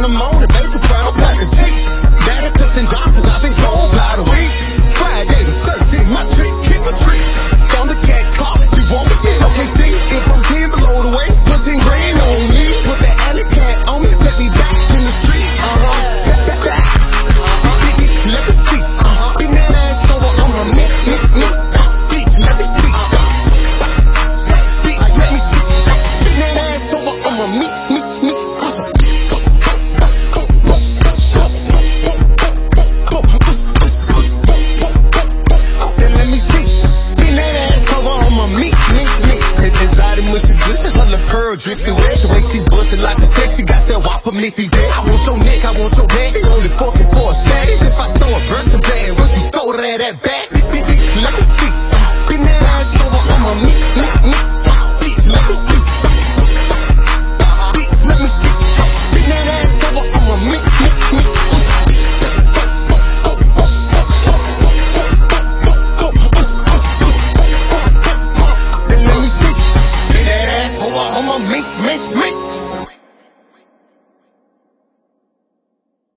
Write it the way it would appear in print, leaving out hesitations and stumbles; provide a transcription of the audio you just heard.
the morning, baby, crown, pack a cheek. Daddy pushing doctors, I've been gone by the week. Friday the 13th, my trick, kick a treat. From the cat car, she won't get okay, see, if I'm 10 below the waist, put 10 grand on me. Put the alley cat on me, take me back in the street. Let me see, bring that ass over on my neck, let me see. Let me see, bring that ass over on my meat. Drifting wet, the way she bustin' like a text, she got that whopper missy dead. I want your neck, I want your neck, they only fucking for a status. If I throw a birthday bag, once you throw that back, let me see.